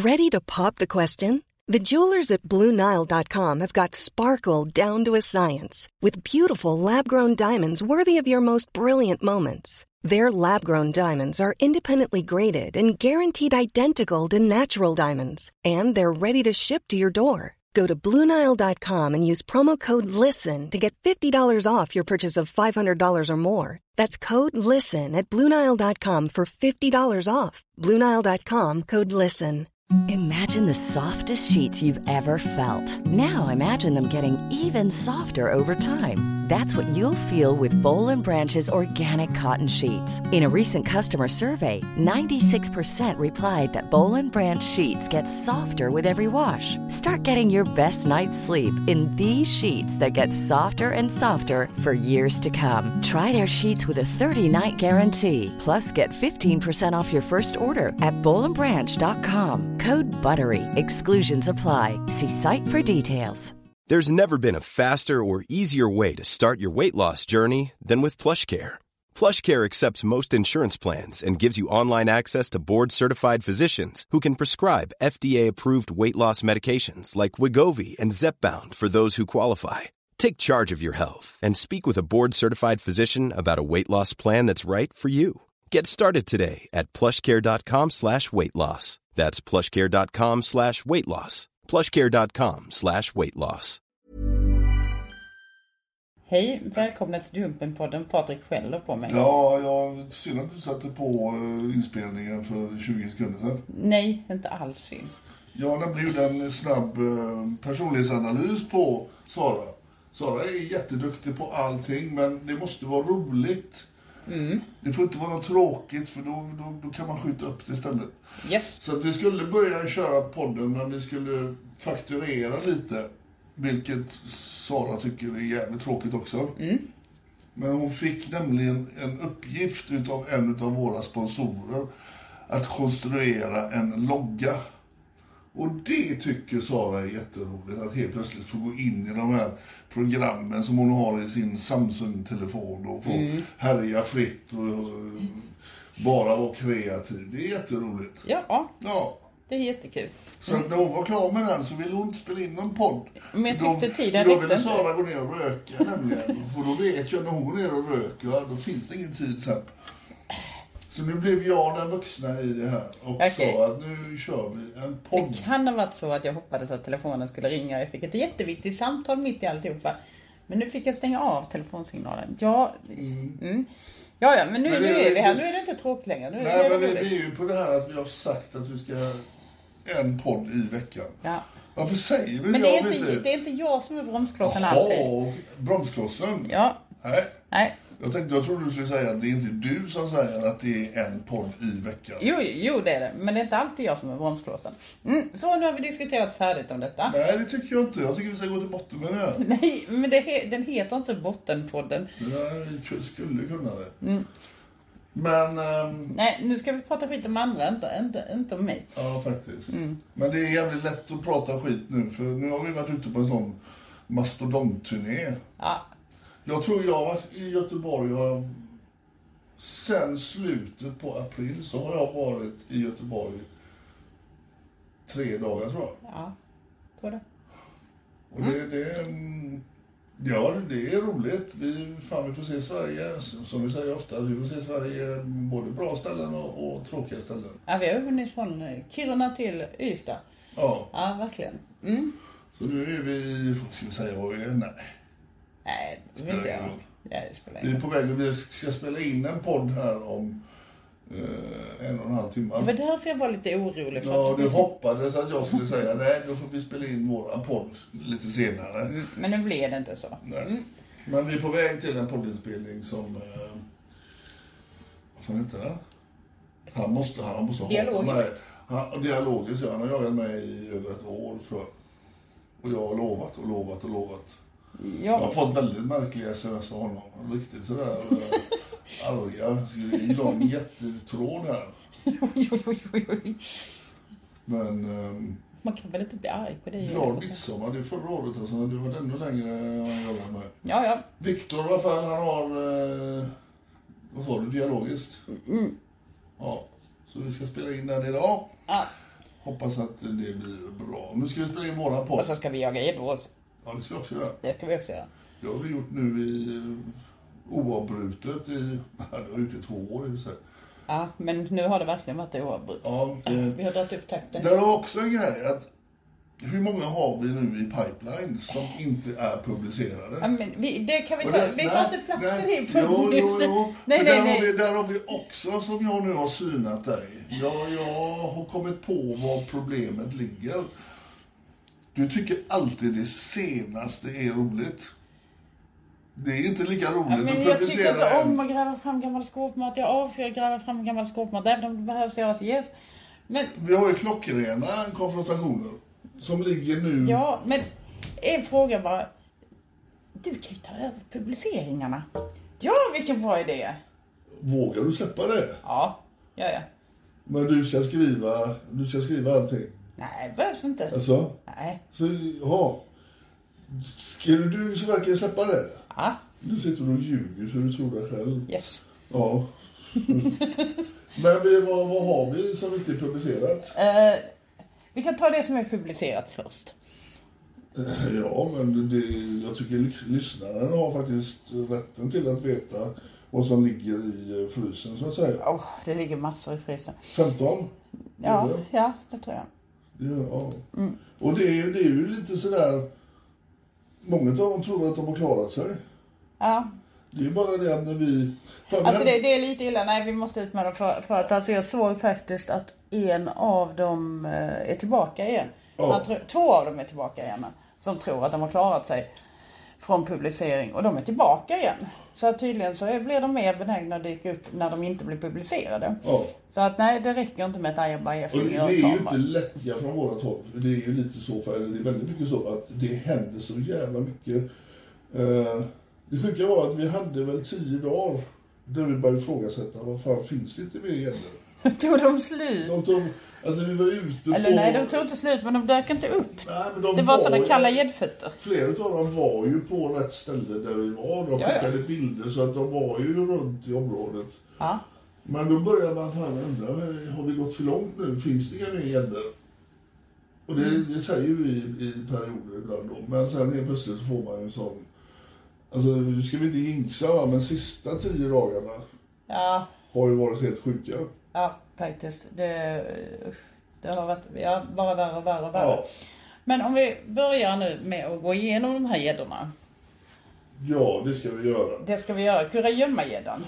Ready to pop the question? The jewelers at BlueNile.com have got sparkle down to a science with beautiful lab-grown diamonds worthy of your most brilliant moments. Their lab-grown diamonds are independently graded and guaranteed identical to natural diamonds, and they're ready to ship to your door. Go to BlueNile.com and use promo code LISTEN to get $50 off your purchase of $500 or more. That's code LISTEN at BlueNile.com for $50 off. BlueNile.com, code LISTEN. Imagine the softest sheets you've ever felt. Now imagine them getting even softer over time. That's what you'll feel with Boll & Branch's organic cotton sheets. In a recent customer survey, 96% replied that Boll & Branch sheets get softer with every wash. Start getting your best night's sleep in these sheets that get softer and softer for years to come. Try their sheets with a 30-night guarantee. Plus, get 15% off your first order at bollandbranch.com. Code BUTTERY. Exclusions apply. See site for details. There's never been a faster or easier way to start your weight loss journey than with PlushCare. PlushCare accepts most insurance plans and gives you online access to board-certified physicians who can prescribe FDA-approved weight loss medications like Wegovy and Zepbound for those who qualify. Take charge of your health and speak with a board-certified physician about a weight loss plan that's right for you. Get started today at plushcare.com/weightloss. That's plushcare.com/weightloss. plushcare.com/weightloss. Hej, välkomna till Dumpen-podden. Patrik skäller på mig. Ja, jag synd att du satte på inspelningen för 20 sekunder sedan. Nej, inte alls synd. Jag nämligen gjorde en snabb personlighetsanalys på Sara. Sara är jätteduktig på allting, men det måste vara roligt. Det får inte vara något tråkigt, för då kan man skjuta upp det istället. Yes. Så att vi skulle börja köra podden, men vi skulle fakturera lite, vilket Sara tycker är jävligt tråkigt också. Men hon fick nämligen en uppgift utav en av våra sponsorer att konstruera en logga. Och det tycker Sara är jätteroligt, att helt plötsligt få gå in i de här programmen som hon har i sin Samsung-telefon och få härja fritt och bara vara kreativ. Det är jätteroligt. Ja. Ja. Det är jättekul. Så att när hon var klar med den så ville hon inte spela in någon podd. Men jag tyckte tiden då ville Sara gå ner och röka nämligen. För då vet jag, när hon går ner och röker, då finns det ingen tid sen. Så nu blev jag den vuxna i det här och sa att nu kör vi en podd. Det kan ha varit så att jag hoppades att telefonen skulle ringa. Jag fick ett jätteviktigt samtal mitt i alltihopa. Men nu fick jag stänga av telefonsignalen. Ja, men nu är vi här. Nu är det inte tråkigt längre. Nu nej, men det är ju på det här att vi har sagt att vi ska en podd i veckan. Ja. Varför säger vi men det? Men det är inte jag som är bromsklossen alltid. Bromsklossen? Ja. Nej. Jag trodde du skulle säga att det är inte du som säger att det är en podd i veckan. Jo, det är det. Men det är inte alltid jag som är bromsklossen. Så nu har vi diskuterat färdigt om detta. Nej, det tycker jag inte. Jag tycker vi ska gå till botten med det här. Nej, men den heter inte Bottenpodden. Nej, vi skulle kunna det. Men... Nej, nu ska vi prata skit om andra, inte om mig. Ja, faktiskt. Men det är jävligt lätt att prata skit nu. För nu har vi varit ute på en sån mastodontturné. Ja. Jag tror jag har varit i Göteborg. Sen slutet på april så har jag varit i Göteborg 3 dagar, tror jag. Ja, tror det. Och det är roligt. Vi får se Sverige, som vi säger ofta. Vi får se Sverige både bra ställen och tråkiga ställen. Ja, vi har hunnit från Kiruna till Ystad. Ja. Ja, verkligen. Så nu är vi, ska vi säga vad vi är? Nej, det vill inte jag. Ja, det spelar vi är på väg och vi ska spela in en podd här om 1,5 timmar. Det var därför jag var lite orolig. Ja, du hoppades att jag skulle säga nej, då får vi spela in våra podd lite senare. Men nu blev det inte så. Men vi är på väg till en poddinspelning som vad fan heter det? Han måste ha Dialogiskt. Dialogiskt, ja. Han har jagat mig i över ett år, tror jag. Och jag har lovat. Jag har fått väldigt märkliga sms av honom. Riktigt sådär arga. Det är en lång jättetråd här. Men man kan väl inte bli arg på det. Glad midsommar, det är förra året alltså. Du har ännu längre än jag jobbar med. Ja. Viktor i alla fall, han har vad sa du, dialogiskt? Ja, så vi ska spela in den idag. Ja. hoppas att det blir bra. Nu ska vi spela in våra podd. Och så ska vi jaga gäddor också. Ja, det ska vi också göra. Det ska vi också göra. Det har vi gjort nu i oavbrutet det har gjort i 2 år i sig. Ja, men nu har det verkligen varit oavbrutet. Ja, vi har dragit upp takten. Där har också en grej att hur många har vi nu i pipeline som inte är publicerade? Ja, men det kan vi ta. Vi har inte plats för det. Jo. Nej. Där har vi också, som jag nu har synat dig. Jag har kommit på var problemet ligger. Du tycker alltid det senaste är roligt. Det är inte lika roligt att publicera. Jag tycker inte om att gräva fram gammal skåpmat. Jag avskyr att gräva fram gammal skåpmat. Även om det behövs göras. Yes. Men vi har ju klockrena konfrontationer som ligger nu. Ja, men en fråga bara. Du kan ju ta över publiceringarna. Ja, vilken bra idé. Vågar du släppa det? Ja, gör jag. Men du ska skriva allting? Nej, behövs inte. Alltså? Nej. Så, ja. Skulle du så verkligen släppa det? Ja. Du sitter och ljuger så du tror det själv. Yes. Ja. Men vad har vi som inte är publicerat? Vi kan ta det som är publicerat först. Ja, men jag tycker lyssnaren har faktiskt rätten till att veta vad som ligger i frysen, så att säga. Det ligger massor i frysen. 15? Ja, det tror jag. Ja. Mm. Och det är ju lite sådär. Många av dem tror att de har klarat sig. Ja. Det är bara det att när vi... Alltså det är lite illa. Nej, vi måste ut med dem för att alltså jag såg faktiskt att en av dem är tillbaka igen. Ja. 2 av dem är tillbaka igen. Som tror att de har klarat sig från publicering. Och de är tillbaka igen. Så att tydligen så blir de mer benägna att dyka upp när de inte blir publicerade. Ja. Så att nej, det räcker inte med ett ajabaja-finger. Och det är ju inte lättja från vårat håll. Det är ju lite så, för det är väldigt mycket så att det händer så jävla mycket. Det sjuka var att vi hade väl 10 dagar där vi började ifrågasätta vad fan finns det inte mer gäller. Tog de slut? Alltså vi var ute eller på... nej, de tog inte slut, men de dök inte upp. Nej, men det var sådana kalla gäddfötter. Flera av dem var ju på rätt ställe där vi var. De skickade bilder så att de var ju runt i området. Ja. Men då började man undra, har vi gått för långt nu? Finns det inga mer gäddor? Och det säger vi i perioder ibland då. Men sen helt plötsligt så får man ju en sån... Alltså, nu ska vi inte jinxa, va? Men sista 10 dagarna har ju varit helt sjuka. Ja, faktiskt. Det har varit bara värre och värre och värre. Ja. Men om vi börjar nu med att gå igenom de här gäddorna. Ja, det ska vi göra. Det ska vi göra. Kurragömma-gäddan.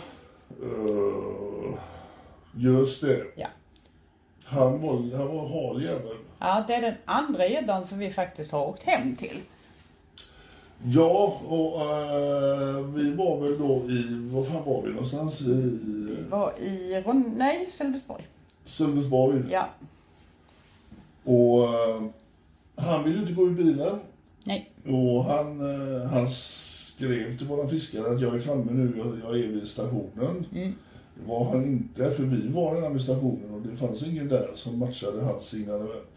Just det. Ja. Han var hal jävel. Ja, det är den andra gäddan som vi faktiskt har åkt hem till. Ja, och vi var väl då i... Var fan var vi någonstans? Vi var i... Nej, Sölvesborg. Sölvesborg? Ja. Och han ville inte gå i bilen. Nej. Och han skrev till våra fiskare att jag är framme nu, jag är vid stationen. Mm. Det var han inte, för vi var redan vid stationen och det fanns ingen där som matchade hans signalement.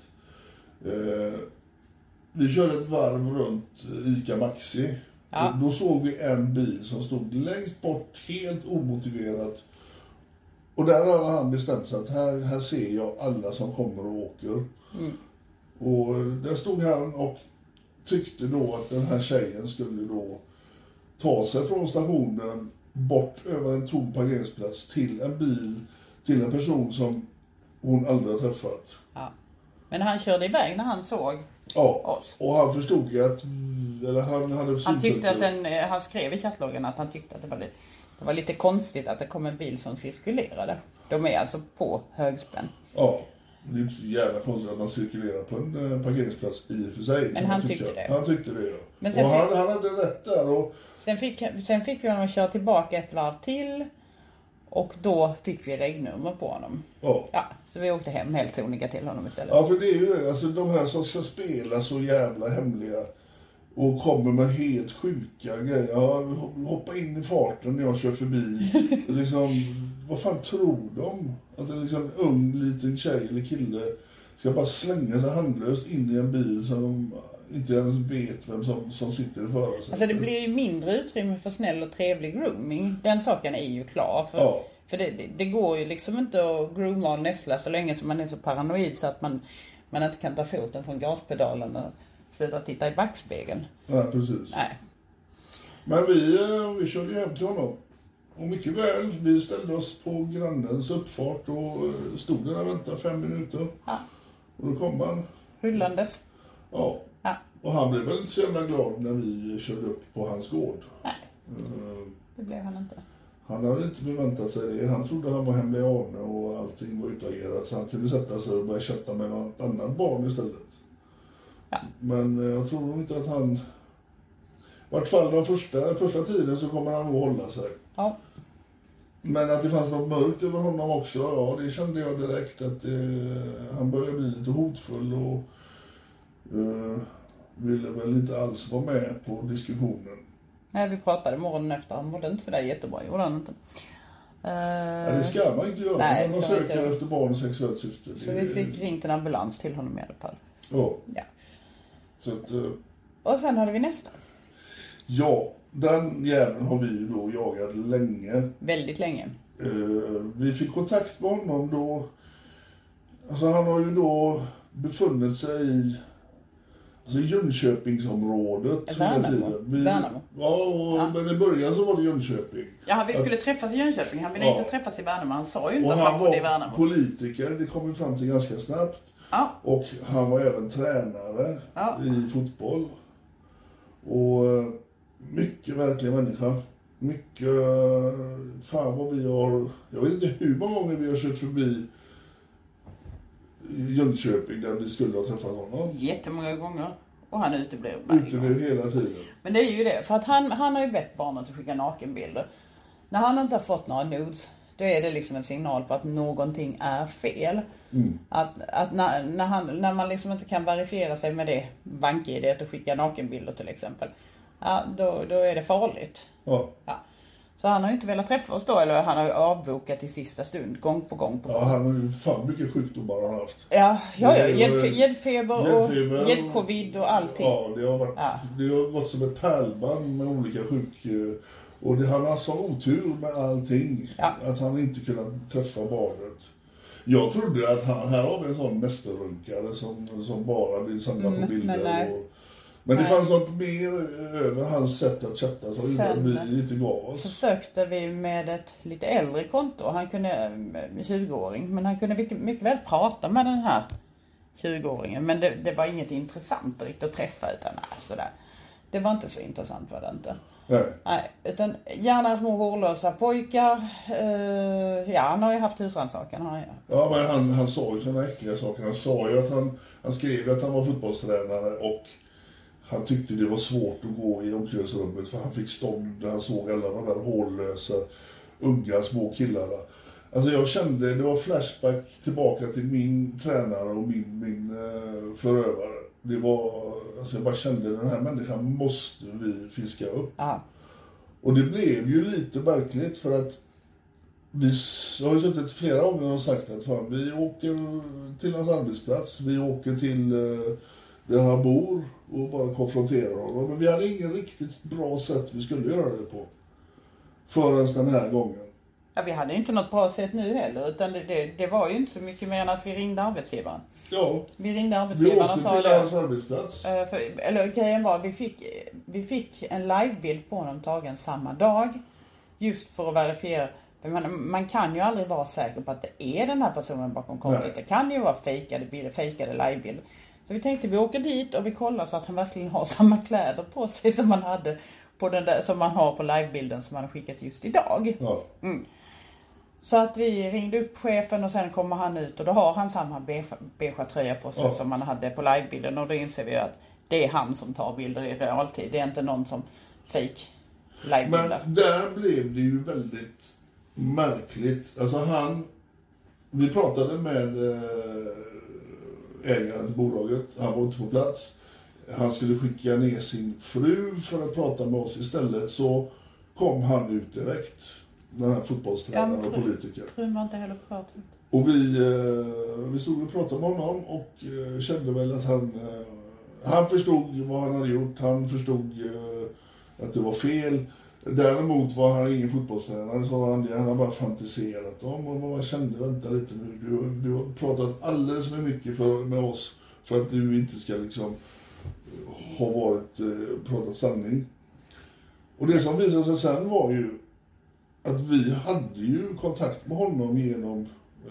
Vi körde ett varv runt Ica Maxi. Ja. Och då såg vi en bil som stod längst bort, helt omotiverat. Och där hade han bestämt sig att här ser jag alla som kommer och åker. Mm. Och där stod han och tyckte då att den här tjejen skulle då ta sig från stationen bort över en tom parkeringsplats till en bil, till en person som hon aldrig har träffat. Ja. Men han körde iväg när han såg oss. Och han förstod ju att, eller han tyckte att han skrev i chattloggen att han tyckte att det var lite konstigt att det kom en bil som cirkulerade. De är alltså på högspänn. Ja, det är inte så jävla konstigt att man cirkulerar på en parkeringsplats i och för sig. Men han tyckte det. Han tyckte det, ja. Men och han hade rätt där. Och... Sen fick vi honom att köra tillbaka ett varv till. Och då fick vi regnummer på honom. Ja, så vi åkte hem helt sonika till honom istället. Ja, för det är ju alltså de här som ska spela så jävla hemliga och kommer med helt sjuka grejer. Ja, hoppa in i farten när jag kör förbi. Liksom, vad fan tror de? Att en liksom ung liten tjej eller kille ska bara slänga sig handlöst in i en bil som de inte ens vet vem som sitter i förarsätet. Alltså det blir ju mindre utrymme för snäll och trevlig grooming. Den saken är ju klar. För För det går ju liksom inte att grooma och näsla så länge som man är så paranoid så att man inte kan ta foten från gaspedalen och sluta titta i backspegeln. Ja, precis. Nej. Men vi körde ju hem till honom. Och mycket väl, vi ställde oss på grannens uppfart och stod där och väntade 5 minuter. Ja. Och då kom han. Rullandes. Ja. Och han blev väl så jävla glad när vi körde upp på hans gård. Nej, det blev han inte. Han hade inte förväntat sig det. Han trodde han var hemlig Arne och allting var utagerat. Så han kunde sätta sig och börja chatta med något annat barn istället. Ja. Men jag tror nog inte att han... I vart fall den första tiden så kommer han nog hålla sig. Ja. Men att det fanns något mörkt över honom också, ja, det kände jag direkt att han började bli lite hotfull och ville väl inte alls vara med på diskussionen. Nej, vi pratade morgonen efter. Han mådde inte så där jättebra, gjorde han inte. Ja, det ska man inte göra. Nej, man söker efter barn och sexuellt syfte. Så vi fick ringt en ambulans till honom i alla fall. Ja. Så att, och sen hade vi nästa. Ja, den jäveln har vi ju då jagat länge. Väldigt länge. Vi fick kontakt med honom då. Alltså han har ju då befunnit sig i Jönköpingsområdet. Värnamo. Ja, men i början så var det Jönköping. Ja, vi skulle träffas i Jönköping. Han ville inte träffas i Värnamo. Han sa ju inte att han bodde i Värnamo. var politiker, det kom vi fram till ganska snabbt. Ja. Och han var även tränare i fotboll. Och mycket verklig människa. Mycket, fan vad vi har, jag vet inte hur många gånger vi har kört förbi Jönköping där vi skulle ha träffat honom. Jättemånga gånger. Och han uteblev hela tiden. Men det är ju det, för att han har ju bett barnen att skicka nakenbilder. När han inte har fått några nudes, då är det liksom en signal på att någonting är fel. Att när man liksom inte kan verifiera sig med det bank-ID att skicka nakenbilder till exempel, ja, då är det farligt. Ja. Så han har ju inte velat träffa oss då, eller han har ju avbokat i sista stund, gång på gång. Ja, han har ju fan mycket sjukdomar han har haft. Ja, gäddfeber och gäddcovid och allting. Ja, det har gått som ett pärlband med olika och han har så otur med allting. Att han inte kunnat träffa barnet. Jag trodde att här har vi en sån mästerrunkare som bara vill samla på bilder. Men det fanns något mer över hans sätt att chatta som vi inte gav oss. Försökte vi med ett lite äldre konto. Han kunde, 20-åring, men han kunde mycket väl prata med den här 20-åringen. Men det var inget intressant riktigt att träffa utan sådär. Det var inte så intressant, var det inte. Nej, utan gärna små hårlösa pojkar. Han har ju haft husrannsakan. Ja, men han sa ju sådana äckliga saker. Han sa ju att han skrev att han var fotbollstränare och han tyckte det var svårt att gå i omklädningsrummet för han fick stånd när han såg alla de där hårlösa unga små killarna. Alltså jag kände, det var flashback tillbaka till min tränare och min förövare. Det var, alltså jag bara kände den här människan måste vi fiska upp. Ja. Och det blev ju lite märkligt för att vi har ju suttit flera gånger och sagt att fan, vi åker till hans arbetsplats, vi åker till där han bor och bara konfronterar honom. Men vi hade ingen riktigt bra sätt vi skulle göra det på förrän den här gången. Ja, vi hade inte något bra sätt nu heller, utan det var ju inte så mycket mer än att vi ringde arbetsgivaren. Ja, vi ringde arbetsgivaren och sa till hans arbetsplats. Eller grejen var, vi fick en livebild på honom tagen samma dag, just för att verifiera. Man kan ju aldrig vara säker på att det är den här personen bakom kontot. Det kan ju vara fejkade livebilder. Så vi tänkte vi åker dit och vi kollar så att han verkligen har samma kläder på sig som man hade på den där, som man har på livebilden som man har skickat just idag. Ja. Så att vi ringde upp chefen och sen kommer han ut och då har han samma beige tröja på sig som man hade på livebilden, och då inser vi att det är han som tar bilder i realtid. Det är inte någon som fake livebilder. Men där blev det ju väldigt märkligt. Alltså vi pratade med ägaren till bolaget, han var inte på plats. Han skulle skicka ner sin fru för att prata med oss. Istället så kom han ut direkt, den här fotbollstränaren och politiker. Frun var inte heller på pratet. Och vi stod och pratade med honom och kände väl att han förstod vad han hade gjort. Han förstod att det var fel. Däremot var han ingen fotbollstränare, så han har bara fantiserat om och vad kände, vänta lite nu, du har pratat alldeles för mycket med oss för att du inte ska liksom ha pratat sanning. Och det som visade sig sen var ju att vi hade ju kontakt med honom genom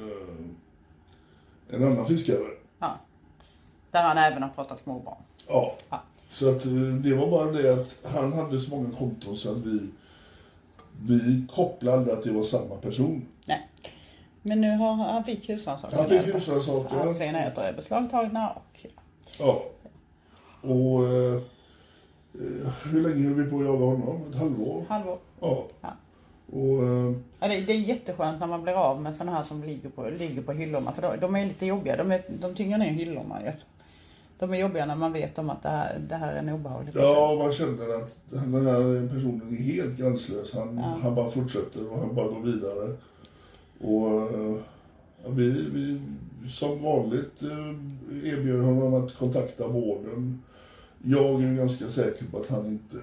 en annan fiskare. Ja. Där han även har pratat småbarn. Ja. Så att det var bara det att han hade så många konton så att vi kopplade att det var samma person. Nej. Men nu har han fick husrannsakan. Han fick husrannsakan. Hans enheter är beslagtagna och... Ja. Och hur länge höll vi på att jaga honom? Ett halvår? Halvår. Ja. Och, ja, det är jätteskönt när man blir av med sådana här som ligger på hyllorna. För de är lite jobbiga. De tynger ner hyllorna ju. De är jobbiga när man vet om att det här är en obehaglig person. Ja, man känner att den här personen är helt gränslös. Han bara fortsätter och han bara går vidare. Och vi som vanligt erbjöd honom att kontakta vården. Jag är ganska säker på att han inte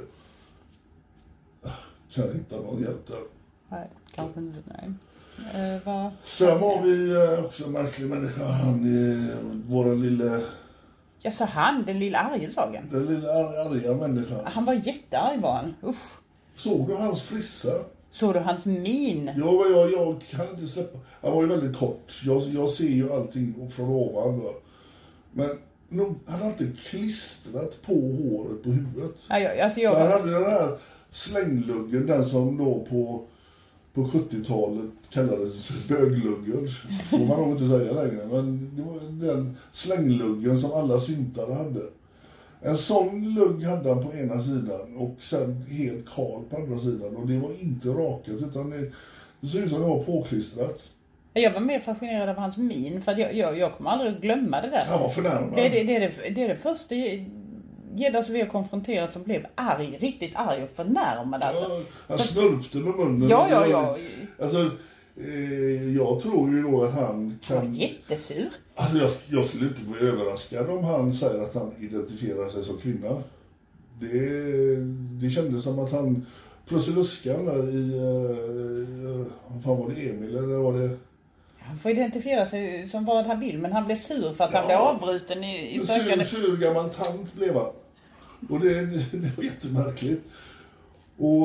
kan hitta någon hjälp där. Nej, kanske inte. Nej. Sen var vi också en märklig människa. Han är våran lilla... Ja, så den lilla argesvagen. Den lilla arga människan. Han var jättearg var han. Uff. Såg du hans frissa? Såg du hans min? Ja, jag kan inte släppa. Han var ju väldigt kort. Jag ser ju allting från ovan. Va? Men han hade inte klistrat på håret på huvudet. Ja, han hade den här slängluggen, den som då på 70-talet kallades bögluggen. Får man nog inte säga längre. Men det var den slängluggen som alla syntare hade. En sån lugg hade han på ena sidan och sen helt kal på andra sidan. Och det var inte rakat utan det såg ut som det var påklistrat. Jag var mer fascinerad av hans min för att jag kommer aldrig att glömma det där. Han var förnärmad. Det är det första gädda som vi har konfronterat som blev riktigt arg och förnärmad. Alltså. Ja, han snurpte med munnen. Ja. Alltså, jag tror ju då att han kan... Han var jättesur. Alltså, jag skulle inte bli överraskad om han säger att han identifierar sig som kvinna. Det kändes som att han... Prussiluskan i... Vad var det, Emil eller var det... Han får identifiera sig som vad han vill, men han blev sur för att han blev avbruten i sökande... Sur gammal tant blev han. Och det var jättemärkligt. Och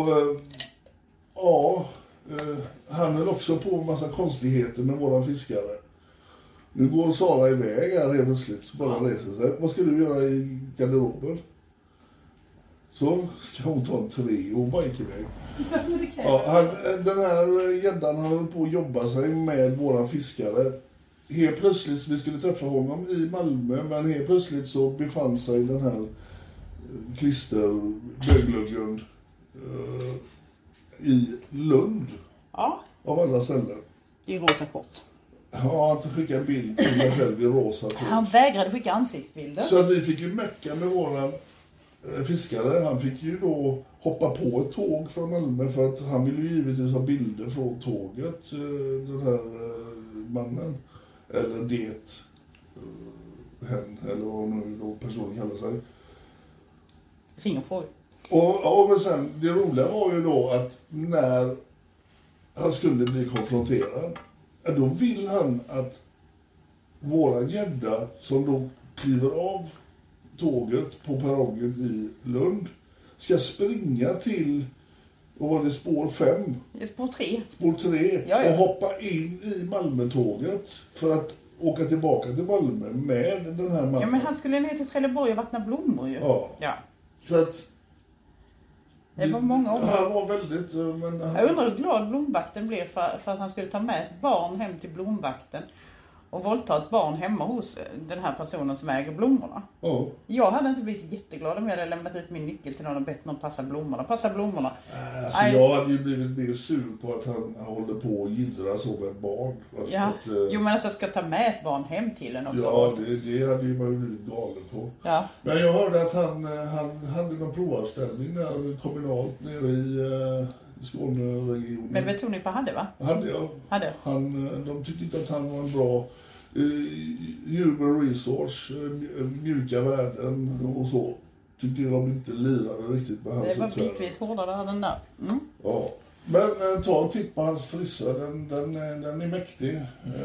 han höll också på en massa konstigheter med våran fiskare. Nu går Sara iväg här helt plötsligt, bara reser sig. Vad ska du göra i garderoben? Så ska hon ta en tre och bara gick iväg. Den här gäddan höll på att jobba sig med våran fiskare. Helt plötsligt, vi skulle träffa honom i Malmö, men helt plötsligt så befann sig den här bögluggen i Lund. Ja. Av alla ställen. I rosa kort. Ja, han skickade en bild till mig själv i rosa kort. Han vägrade skicka ansiktsbilder. Så att vi fick ju mecka med våran fiskare. Han fick ju då hoppa på ett tåg från Malmö för att han ville ju givetvis ha bilder från tåget, den här mannen. Eller hen, eller vad nu då personen kallar sig. Ring och fråga. Och men sen, det roliga var ju då att när han skulle bli konfronterad, då vill han att våra gädda som då kliver av tåget på perrongen i Lund ska springa till, vad var det, spår 5? Spår 3. Spår 3 Ja. Och hoppa in i Malmötåget för att åka tillbaka till Malmö med den här mannen. Ja, men han skulle ner till Trelleborg och vattna blommor ju. Ja. Så att det var många år. Han var väldigt... Men jag undrar hur glad blomvakten blev för att han skulle ta med ett barn hem till blomvakten och våldta ett barn hemma hos den här personen som äger blommorna. Ja. Jag hade inte blivit jätteglad om jag hade lämnat ut min nyckel till någon och bett någon passa blommorna. Alltså jag hade ju blivit mer sur på att han håller på och gillra så med ett barn. Alltså ja, att, jo men alltså ska ta med ett barn hem till en också. Ja, det hade ju man blivit galen på. Ja. Men jag hörde att han hade någon provavställning där kommunalt nere i Skåneregionen. Men betoning på hade, va? Hade. De tyckte inte att han var en bra human resource, mjuka värden och så. tyckte de inte lirade riktigt med hans Det var uppträdande. bitvis hårdare den där. Mm. Ja. Men ta en titt på hans frissa, den är mäktig.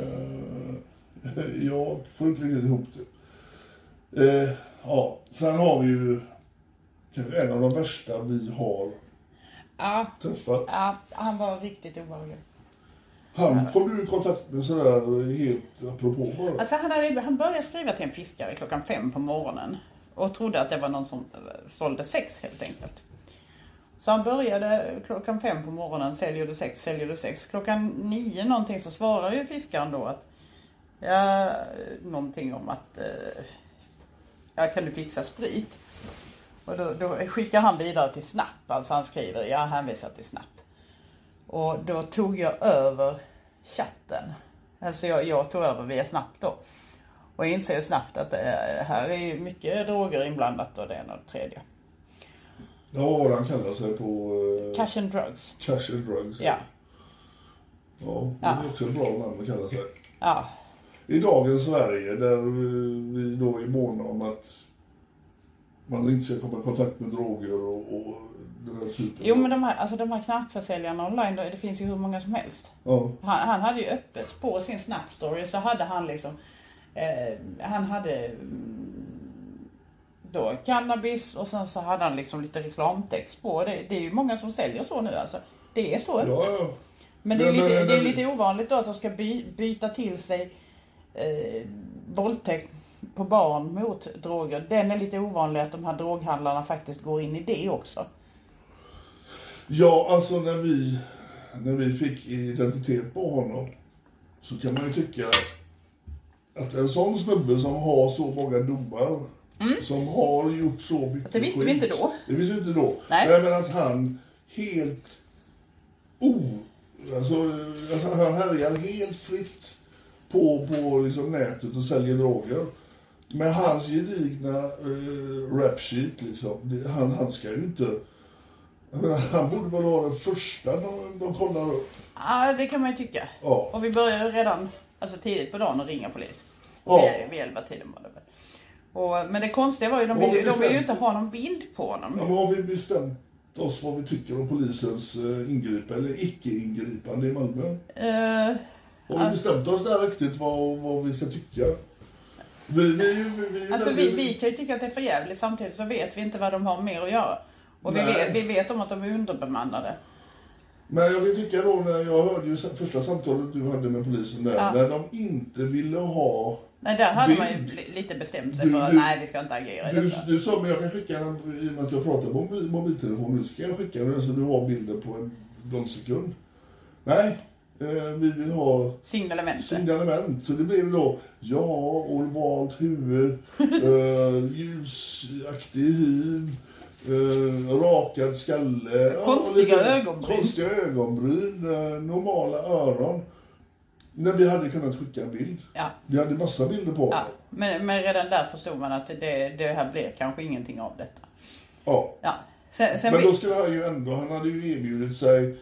Jag får inte riktigt ihop det. Ja, sen har vi ju kanske en av de värsta vi har träffat. Ja, han var riktigt obehaglig. Han kom du i kontakt med sådär helt apropå bara. Alltså han började skriva till en fiskare 5:00 på morgonen. Och trodde att det var någon som sålde sex helt enkelt. Så han började 5:00 på morgonen, säljer du sex. 9:00 någonting så svarar ju fiskaren då att någonting om att kan du fixa sprit? Och då skickar han vidare till Snap, alltså han skriver, jag hänvisar till Snap. Och då tog jag över chatten, alltså jag tog över via Snap då. Och jag inser ju snabbt att här är ju mycket droger inblandat och det är något tredje. Ja, han kallar sig på... Cash and drugs. Cash and drugs. Ja. Ja, det är också ett bra namn att kalla sig. Ja. I dagens Sverige där vi då är måna om att man inte ska komma i kontakt med droger och den här typen. Jo, men de här knarkförsäljarna online, det finns ju hur många som helst. Ja. Han hade ju öppet på sin Snap story, så hade han liksom han hade då cannabis och sen så hade han liksom lite reklamtext på. Det är ju många som säljer så nu alltså. Det är så. Ja. Men det är lite ovanligt då att de ska byta till sig våldtäkt på barn mot droger. Den är lite ovanlig att de här droghandlarna faktiskt går in i det också. Ja, alltså när vi fick identitet på honom så kan man ju tycka att en sån snubbe som har så många domar, som har gjort så mycket det visste vi inte då. Det visste vi inte då. Nej. Men att han helt alltså han härjar helt fritt på liksom nätet och säljer droger. Med hans gedigna rap sheet liksom, han ska ju inte... Jag menar, han borde väl vara den första de kollar upp. Ja, det kan man ju tycka. Ja. Och vi började redan tidigt på dagen att ringa polis. Ja. Vid 11-tiden var det väl. Men det konstiga var ju, de vill ju inte ha någon bild på honom. Ja, men har vi bestämt oss vad vi tycker om polisens ingripande eller icke-ingripande i Malmö? Har vi bestämt oss där riktigt vad vi ska tycka? Vi kan ju tycka att det är för jävligt, samtidigt så vet vi inte vad de har mer att göra. Och vi vet om att de är underbemannade. Men jag kan tycka då, när jag hörde ju första samtalet du hade med polisen där, när de inte ville ha... Nej, där hade man ju lite bestämt sig för att nej, vi ska inte agera i detta. Du sa, men jag kan skicka den, i och med att jag pratar på mobiltelefon, nu ska jag skicka den så du har bilden på någon sekund. Nej, vi vill ha signalement. Så det blev då, ovalt huvud, ljusaktig hy, rakad skalle, konstiga ögonbryn, normala öron. När vi hade kunnat skicka en bild. Ja. Vi hade massa bilder på. Ja. Men redan där förstod man att det här blev kanske ingenting av detta. Ja. Ja. Sen men då skulle han ju ändå, han hade ju erbjudit sig,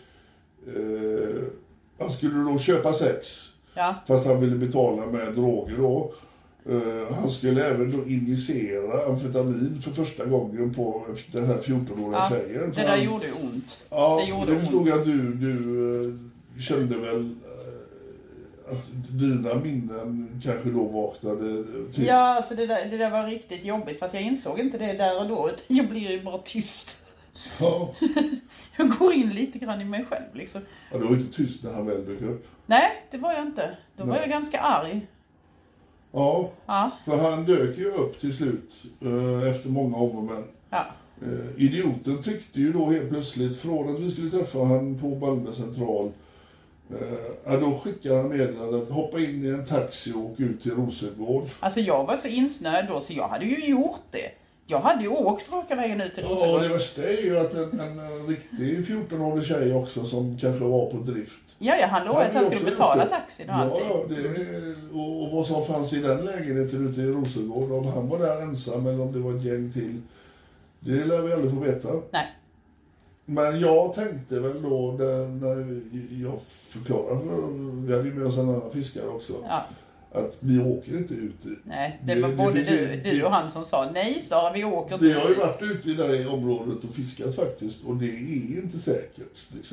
han skulle då köpa sex. Ja. Fast han ville betala med droger då. Han skulle även då injicera amfetamin för första gången på den här 14-åriga tjejen. Det där gjorde ju ont. Ja, det förstod jag att du kände väl att dina minnen kanske då vaknade till. Ja, alltså det där var riktigt jobbigt, fast jag insåg inte det där och då. Jag blir ju bara tyst. Ja. Jag går in lite grann i mig själv liksom. Ja, du var inte tyst när han väl dök upp. Nej, det var jag inte. Då var jag ganska arg. Ja, för han dök ju upp till slut efter många om och men. Ja. Idioten tyckte ju då helt plötsligt, från att vi skulle träffa han på Malmö central, då skickade han meddelandet, hoppa in i en taxi och åka ut till Rosengård. Alltså jag var så insnöjd då, så jag hade ju gjort det. Jag hade ju åkt raka vägen ut till Rosengård. Ja, det värsta är ju att en riktig 14-årig tjej också som kanske var på drift. Ja, han lovade att han skulle betala taxin och allting. Ja, och vad som fanns i den lägenheten ute i Rosengård, om han var där ensam eller om det var ett gäng till, det lär vi aldrig få veta. Nej. Men jag tänkte väl då, när jag förklarade, för vi hade ju med oss en annan fiskare också, att vi åker inte ut dit. Nej, det var både du och han som sa nej, Sara, vi åker inte. Vi har ju varit ute i det här området och fiskat faktiskt, och det är inte säkert. Liksom.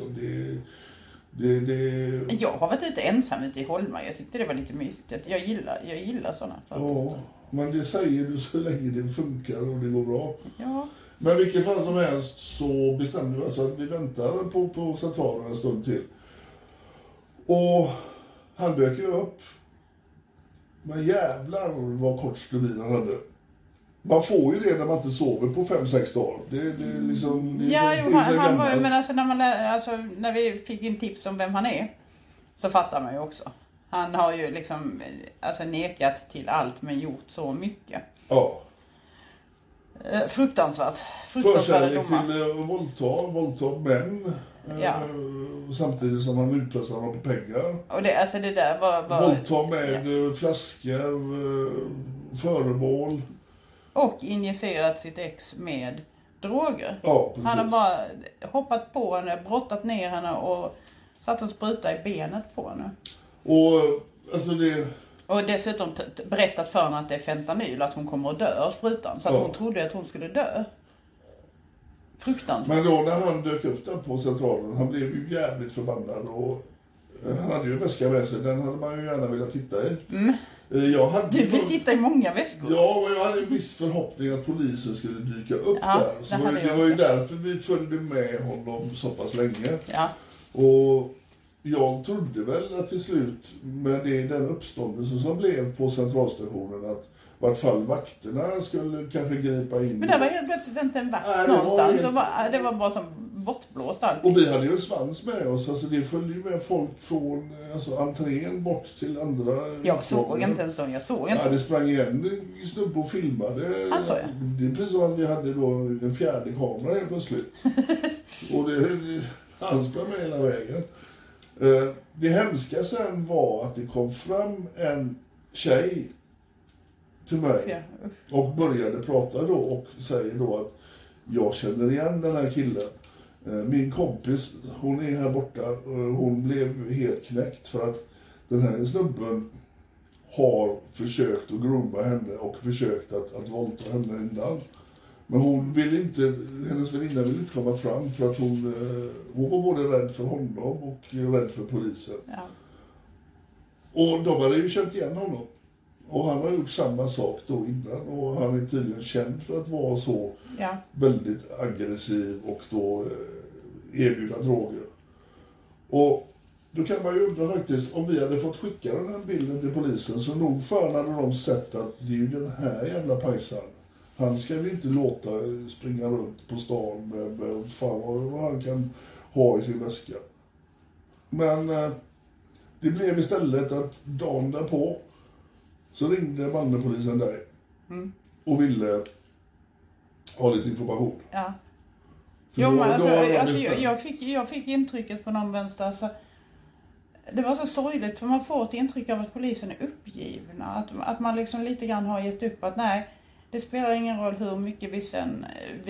Jag har varit ute ensam ute i Holma. Jag tyckte det var lite mysigt. Jag gillar sådana. Ja, men det säger du så länge det funkar och det går bra. Ja. Men vilket fall som helst så bestämde vi alltså att vi väntar på centralen en stund till. Och han dök ju upp. Men jävlar vad kort stubin han hade. Man får ju det när man inte sover på 5-6 dagar. Det är liksom... Han var ju, men alltså när vi fick in tips om vem han är, så fattar man ju också. Han har ju liksom nekat till allt men gjort så mycket. Ja. Fruktansvärt. Förkärlek till våldta män. Ja. Samtidigt som han utpressar dem på pengar. Och det där var våldta med flaskor, föremål. Och injicerat sitt ex med droger. Ja, precis. Han har bara hoppat på henne, brottat ner henne och satt en spruta i benet på henne. Och dessutom berättat för henne att det är fentanyl, att hon kommer att dö av sprutan. Så att hon trodde att hon skulle dö. Fruktansvärt. Men då när han dök upp där på centralen, han blev ju jävligt förbannad. Och han hade ju en väska med sig, den hade man ju gärna velat titta i. Du vill titta i många väskor. Ja, och jag hade en viss förhoppning att polisen skulle dyka upp där. Så det var ju därför vi följde med honom så pass länge. Ja. Och jag trodde väl att till slut, med den uppståndelse som blev på centralstationen, att i vart fall vakterna skulle kanske gripa in. Men det var helt plötsligt inte en vakt någonstans. Det var bara som bortblåst allt. Och vi hade ju en svans med oss. Alltså det följde ju med folk från entrén bort till andra. Jag såg inte ens då. Det sprang igen snubbe och filmade. Alltså, ja. Det är precis som att vi hade då en fjärde kamera helt plötsligt. Och han sprang med hela vägen. Det hemska sen var att det kom fram en tjej till mig och började prata då och säger då att jag känner igen den här killen. Min kompis, hon är här borta, hon blev helt knäckt för att den här snubben har försökt att grooma henne och försökt att våldta henne innan. Men hennes väninna ville inte komma fram för att hon var både rädd för honom och rädd för polisen. Ja. Och de hade ju känt igen honom. Och han har gjort samma sak då innan. Och han är tydligen känd för att vara så väldigt aggressiv och då erbjuda droger. Och då kan man ju undra faktiskt, om vi hade fått skicka den här bilden till polisen, så nog fan hade de sett att det är ju den här jävla pajsan. Han ska vi inte låta springa runt på stan med fan vad han kan ha i sin väska. Men det blev istället att dagen därpå så ringde Malmöpolisen dig och ville ha lite information. Ja. Jag fick intrycket på någon vänster. Alltså, det var så sorgligt, för man får ett intryck av att polisen är uppgivna. Att man liksom lite grann har gett upp att nej, det spelar ingen roll hur mycket vi sen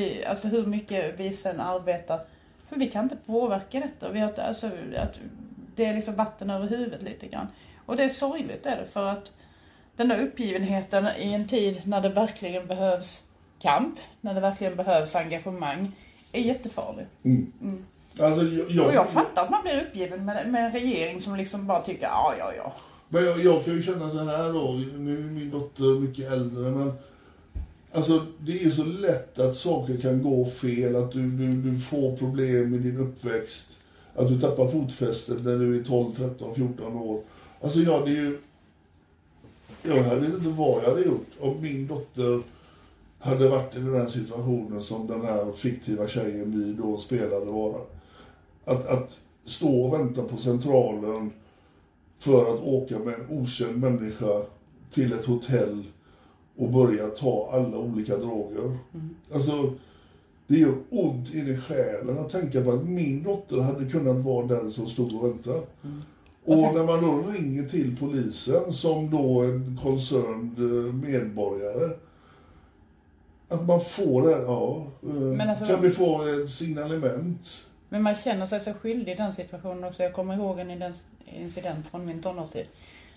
arbetar. För vi kan inte påverka detta. Det är liksom vatten över huvudet lite grann. Och det är sorgligt är det, för att den där uppgivenheten i en tid när det verkligen behövs kamp, när det verkligen behövs engagemang, är jättefarlig. Alltså, och jag fattar att man blir uppgiven med en regering som liksom bara tycker ja. Men jag kan ju känna så här då, nu är min dotter mycket äldre, men alltså det är så lätt att saker kan gå fel, att du får problem med din uppväxt, att du tappar fotfästet när du är 12, 13, 14 år. Alltså det är ju, jag vet inte vad jag hade gjort om min dotter hade varit i den här situationen som den här fiktiva tjejen vi då spelade vara. Att stå och vänta på centralen för att åka med en okänd människa till ett hotell och börja ta alla olika droger. Alltså, det gör ont in i själen att tänka på att min dotter hade kunnat vara den som stod och väntade. Och när man då ringer till polisen som då en concerned medborgare, att man får det, kan vi få ett signalement? Men man känner sig så skyldig i den situationen också. Jag kommer ihåg en incident från min tonårstid.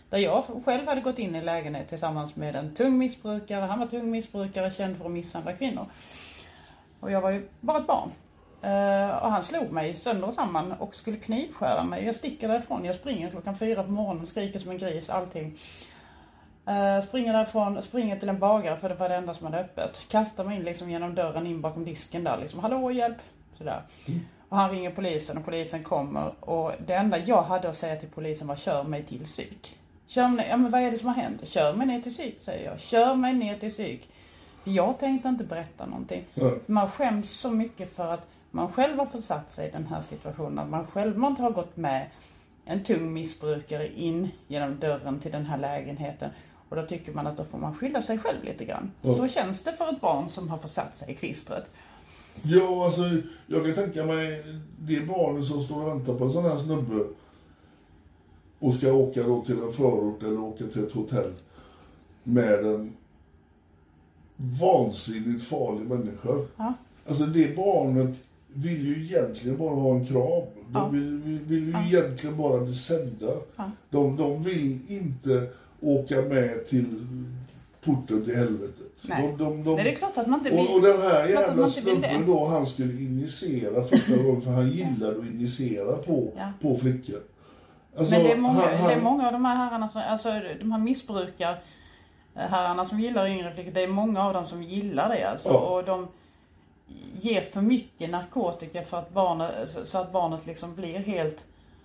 Där jag själv hade gått in i lägenhet tillsammans med en tung missbrukare. Han var tung missbrukare, känd för att misshandla kvinnor. Och jag var ju bara ett barn. Och han slog mig sönder och samman och skulle knivskära mig. Jag sticker därifrån, jag springer 4:00 på morgonen, skriker som en gris, allting. Springer därifrån, springer till en bagare för det var det enda som hade öppet. Kastar mig in liksom genom dörren in bakom disken där liksom, hallå hjälp, sådär. Och han ringer polisen och polisen kommer. Och det enda jag hade att säga till polisen var kör mig till psyk. Kör mig, ja men vad är det som har hänt? Kör mig ner till psyk, säger jag. Kör mig ner till psyk. Jag tänkte inte berätta någonting. Man skäms så mycket för att man själv har försatt sig i den här situationen. Att man själv inte har gått med en tung missbrukare in genom dörren till den här lägenheten. Och då tycker man att då får man skydda sig själv lite grann. Så känns det för ett barn som har försatt sig i klistret. Ja, alltså jag kan tänka mig det barnet som står och väntar på en sån här snubbe och ska åka då till en förort eller åka till ett hotell med en vansinnigt farlig människa. Ja. Alltså det barnet vill ju egentligen bara ha en kram. De vill ju egentligen bara bli sedda. Ja. De vill inte åka med till porten till helvetet. Nej. Nej, det är klart att man inte vill. Och den här jävla snubben då, han skulle injicera första gången för han gillade att injicera på flickor. Alltså, men det är många av de här herrarna som, alltså de här missbrukarherrarna som gillar yngre flickor, det är många av dem som gillar det alltså. Ja. Och de ger för mycket narkotika för att så att barnet liksom blir helt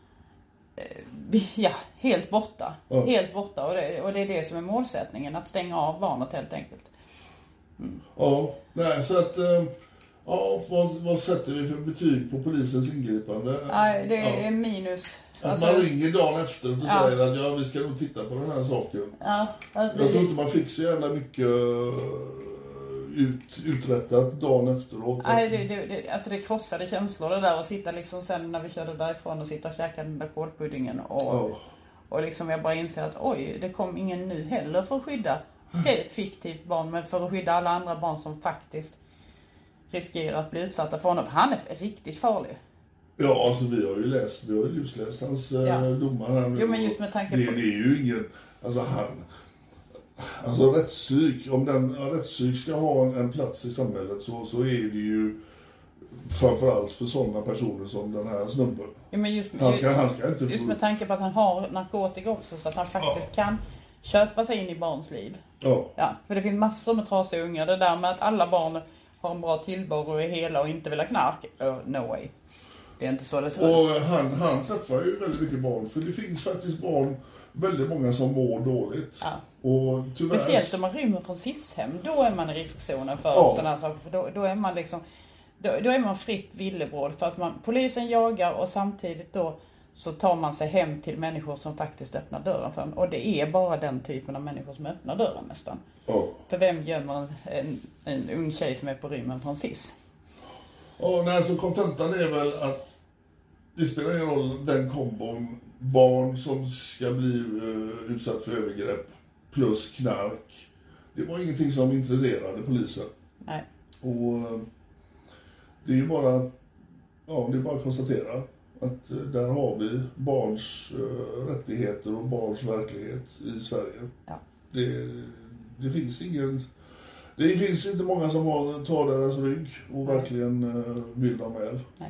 borta. Ja. Helt borta. Och det är det som är målsättningen, att stänga av barnet helt enkelt. Mm. Ja, nej, så att vad sätter vi för betyg på polisens ingripande? Nej, det är minus. Att man ringer dagen efter och säger att vi ska nog titta på den här saken. Ja, alltså jag tror inte man fick så jävla mycket uträttat dagen efteråt. Nej, alltså det krossade känslor det där, och sitta liksom sen när vi körde därifrån och sitta och käka den där kolpuddingen och liksom jag bara inser att oj, det kom ingen nu heller för att skydda ett fiktivt barn, men för att skydda alla andra barn som faktiskt riskerar att bli utsatta för honom. Han är riktigt farlig. Ja, alltså vi har ju lusläst hans domar här. Jo, men just med tanke på... Det är ju ingen... Alltså rättspsyk, om rättspsyk ska ha en plats i samhället så är det ju framförallt för sådana personer som den här snubben. Ja, men han ska inte just med tanke på att han har narkotika också, så att han faktiskt kan köpa sig in i barns liv. Ja, för det finns massor med trasiga ungar. Det där med att alla barn har en bra tillvaro och är hela och inte vill ha knark. No way. Det är inte så det ser ut. Och han träffar ju väldigt mycket barn. För det finns faktiskt väldigt många som mår dåligt. Ja. Och tyvärr... Speciellt om man rymmer från SIS-hem. Då är man i riskzonen för sådana här saker. För då är man liksom... Då är man fritt villebråd. För att polisen jagar och samtidigt då så tar man sig hem till människor som faktiskt öppnar dörren för en. Och det är bara den typen av människor som öppnar dörren nästan. För vem gömmer en ung tjej som är på rymmen från SIS? Så kontentan är väl att det spelar ingen roll den kombon barn som ska bli utsatt för övergrepp plus knark. Det var ingenting som intresserade polisen. Nej. Och det är ju bara att konstatera att där har vi barns rättigheter och barns verklighet i Sverige. Ja. Det finns inte många som tar deras rygg och verkligen vill dem väl. Nej.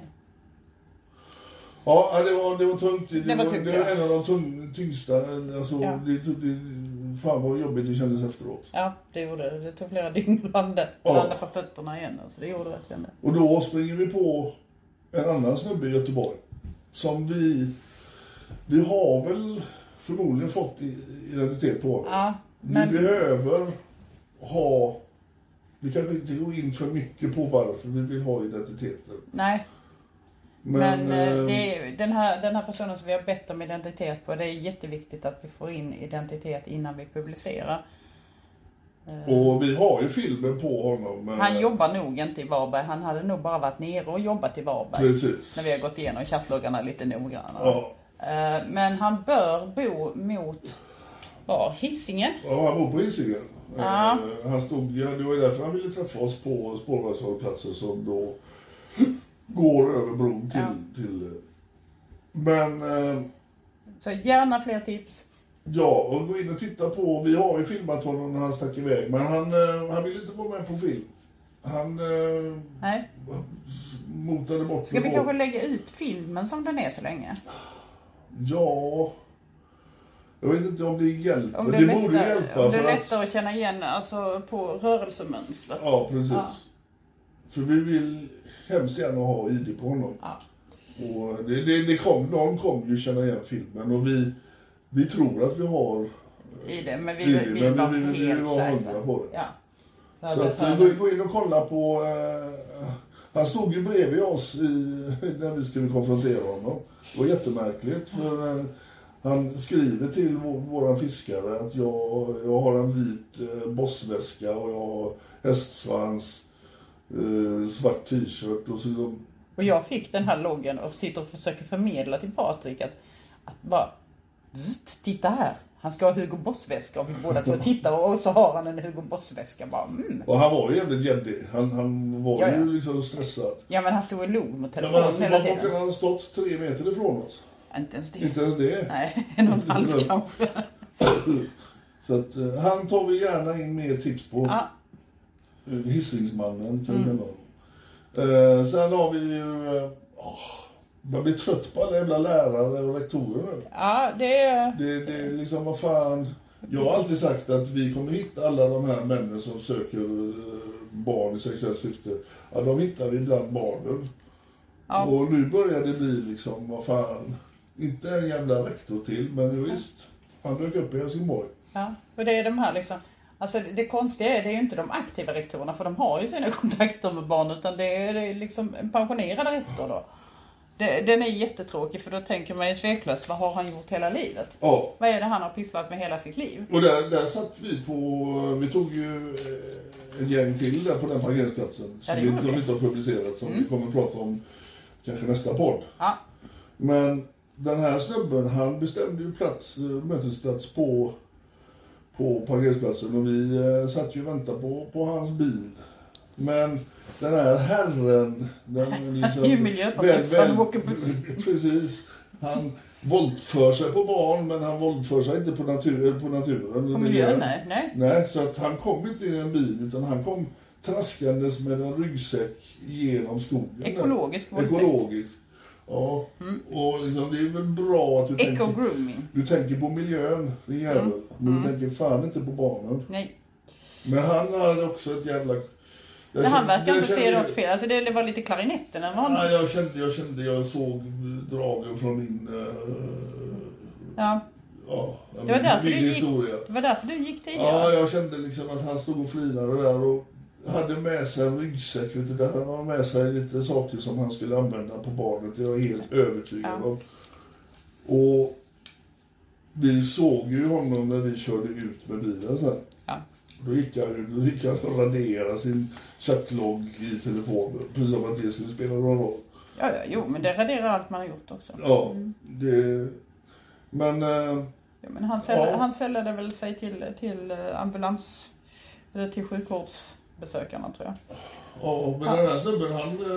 Ja, det var tungt. Det var en av de tyngsta. Alltså, fan vad jobbigt det kändes efteråt. Ja, det gjorde det. Det tog flera dygn att landa på fötterna igen. Alltså, det gjorde verkligen det. Och då springer vi på en annan snubbe i Göteborg. Som vi har väl förmodligen fått identitet på honom. Ja, men... Vi behöver ha... Vi kan inte gå in för mycket på varför vi vill ha identiteten. Nej. Men det är den här personen som vi har bett om identitet på, det är jätteviktigt att vi får in identitet innan vi publicerar. Och vi har ju filmen på honom. Han jobbar nog inte i Varberg. Han hade nog bara varit nere och jobbat i Varberg. Precis. När vi har gått igenom chattloggarna lite noggrannare. Ja. Men han bör bo mot Hisingen. Ja, han bor på Hisingen. Ja. Han stod, det var ju därför han ville träffa oss på spårvagnshållplatsen som då går över bron till. Men... Så gärna fler tips. Ja, och gå in och titta på, vi har ju filmat honom när han stack iväg, men han ville inte vara med på film. Han motade bort. Ska vi kanske lägga ut filmen som den är så länge? Ja, jag vet inte om det hjälper. Det borde hjälpa. Om det är lättare att känna igen alltså, på rörelsemönster. Ja, precis. Ja. För vi vill hemskt gärna ha ID på honom. Ja. Och någon kommer ju känna igen filmen och vi tror att vi har ID, men vi vill vara helt säkra på det. Ja. Så att gå in och kolla på... han stod ju bredvid oss när vi skulle konfrontera honom. Det var jättemärkligt för han skriver till våran fiskare att jag har en vit bossväska och jag har hästsvans, svart t-shirt och så. Och jag fick den här loggen och sitter och försöker förmedla till Patrik att bara titta här. Han ska ha Hugo Boss-väska och vi båda två tittar och så har han en Hugo Boss-väska. Och han var ju jävligt jäddig. Han var ju liksom stressad. Ja, men han stod och log mot telefonen hela tiden. Han hade stått 3 meter ifrån oss. Inte ens det. Inte ens det. Nej, 1,5 kanske. Så att han tar vi gärna in mer tips på. Ja. Hissingsmannen kan vi kalla honom. Sen har vi ju... man blir trött på alla jävla lärare och rektorer nu. Ja, det är liksom, vad fan... Jag har alltid sagt att vi kommer hitta alla de här männen som söker barn i sexuellt syfte. Ja, de hittar vi bland barnen. Ja. Och nu börjar det bli liksom, vad fan... Inte en jävla rektor till, men visst. Han dök upp i Helsingborg. Ja, och det är de här liksom... Alltså det konstiga är, det är ju inte de aktiva rektorerna, för de har ju sina kontakter med barn, utan det är liksom en pensionerad rektor då. Den är jättetråkig, för då tänker man ju tveklöst, vad har han gjort hela livet? Ja. Vad är det han har pysslat med hela sitt liv? Och där satt vi tog ju en gäng till där på den parkeringsplatsen som vi inte har publicerat, som vi kommer att prata om kanske nästa podd. Ja. Men den här snubben, han bestämde ju mötesplats på parkeringsplatsen och vi satt ju och väntade på hans bil. Men den här herren, den liksom... Han är ju miljöpartist, han åker buss. Precis. Han våldför sig på barn, men han våldför sig inte på naturen. På miljön, nej, så att han kom inte in i en bil, utan han kom traskandes med en ryggsäck genom skogen. Ekologisk. Ja, och liksom, det är väl bra att du tänker på miljön, din jävel. Men du tänker fan inte på barnen. Nej. Men han hade också ett jävla... Han verkar inte se något fel. Alltså det var lite klarinetten eller något. Nej, jag såg dragen från min... Ja. Ja, det var därför du gick tidigare. Ja, jag kände liksom att han stod och flinade där och hade med sig en ryggsäck. Där han hade med sig lite saker som han skulle använda på barnet. Jag är helt övertygad om. Och vi såg ju honom när vi körde ut med bilen sen. Ja. Då gick han och raderade sin chattlogg i telefonen. Precis som att det skulle spela någon roll. Jo, men det raderar allt man har gjort också. Ja, det... Men... Ja, men han säljade väl sig till ambulans... Eller till sjukvårdsbesökarna, tror jag. Ja, men den här snubben,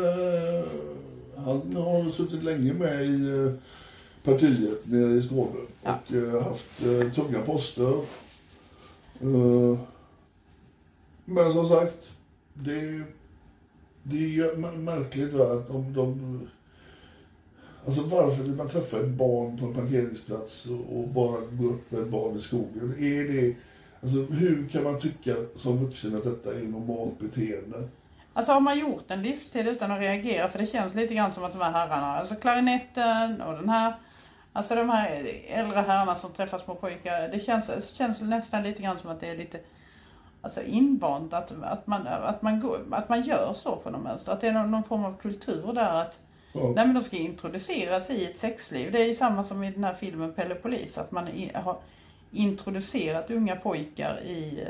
han har suttit länge med i partiet nere i Skåne. Ja. Och haft tunga poster. Men som sagt, det är ju märkligt att alltså varför vill man träffa ett barn på en parkeringsplats och bara gå upp med ett barn i skogen? Alltså hur kan man tycka som vuxen att detta är normalt beteende? Alltså har man gjort en livstid utan att reagera, för det känns lite grann som att de här herrarna, alltså klarinetten och den här, alltså de här äldre herrarna som träffar små pojkar, det känns nästan lite grann som att det är lite alltså invant att man gör så på något mönster, att det är någon form av kultur där att nej, men de ska introduceras i ett sexliv. Det är samma som i den här filmen Pelle Polis, att man har introducerat unga pojkar i